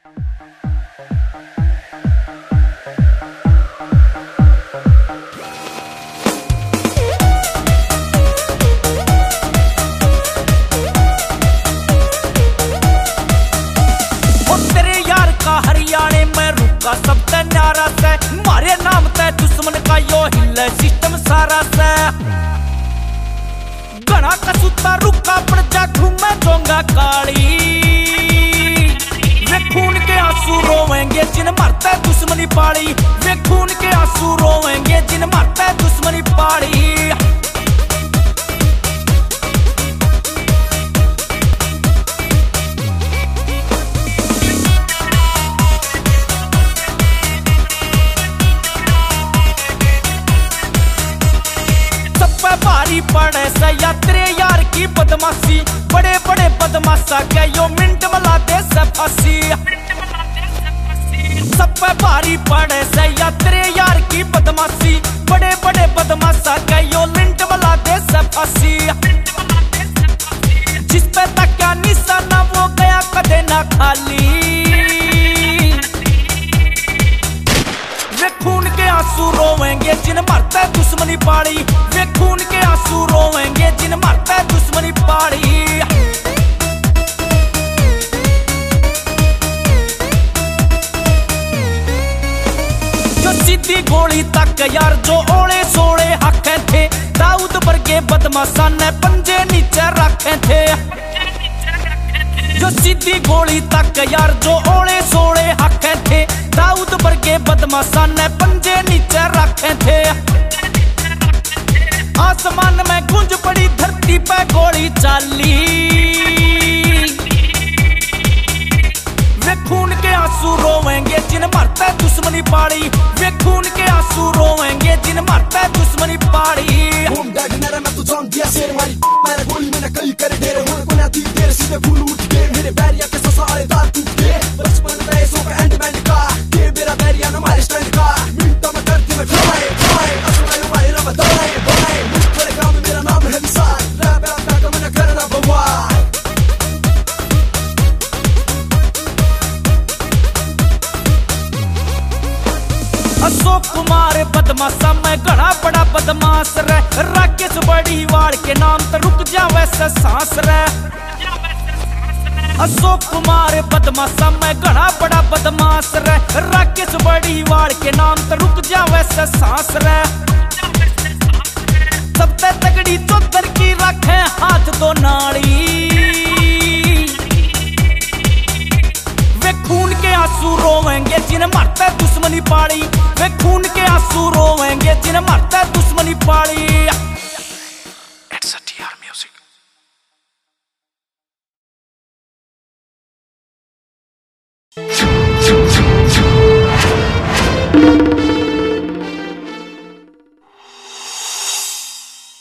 हरियाणे में रुका सब ते न्यारा से, मारे नाम ते दुश्मन का यो हिले सिस्टम सारा से। घना कसूता रुका पड़ जा घूमे जोंगा काली, वे खून के आंसू रोवेंगे जिन मरते दुश्मनी पाली, वे खून के आंसू रोवेंगे जिन मरते दुश्मनी पाली। भारी पड़े से यात्रे यार की बदमाशी, बड़े बड़े बदमाशा के यो मिनट मिलाते से फांसी। सब पे भारी पड़े से यात्रे यार की बदमाशी, बड़े बड़े बदमाशा के यो मिनट मिलाते से फांसी। जिस पे तक क्या निशाना वो गया कदे ना खाली, वे खून के आंसू रोवेंगे जिन मरते दुश्मनी पाली, वे खून के आंसू रोवेंगे जिन मरते दुश्मनी पाली। जो सीधी गोली तक यार जो ओले सोले हक थे, दाऊद वर्गे बदमाशा ने पंजे नीचे रखे थे। जो सीधी गोली तक यार जो ओले सोले हक थे, दाऊद वर्गे बदमाशा ने पंजे नीचे रखे थे। आसमान में गूंज पड़ी धरती पे गोली चाली, वे खून के आंसू रोवेंगे जिन मरते दुश्मनी पाली, वे खून के आंसू रोवेंगे जिन मरते दुश्मनी पाली। सीधे फूल उठ के मेरे बैरिया के सारे दांत टूट के, बचपन में सो का एंड मैंने कहा ये मेरा बैरिया ना मारे स्टैंड का, मिनटों में करती मैं ट्राई ट्राई असमाय वाई रब दाई बाई, मुझे काम मेरा नाम है मिसाल, रैप रैप का मैं करना बवाल। अशोक कुमार बदमाशा मैं घना बड़ा बदमाश रे, राकेश बड़ी वाड़ के नाम तो रुक जा वैसे सांस रे। अशोक कुमार बदमाशा मैं घना बड़ा बदमाश रे, राकेश बड़ी वाड़ के नाम तो रुक जा वैसे सांस रे। सबसे तगड़ी चौधर की रखे हाथ दो नाड़ी, वे खून के आंसू रोवेंगे जिन मरते दुश्मनी पाली, वे खून के आंसू रोवेंगे जिन मरते दुश्मनी पाली।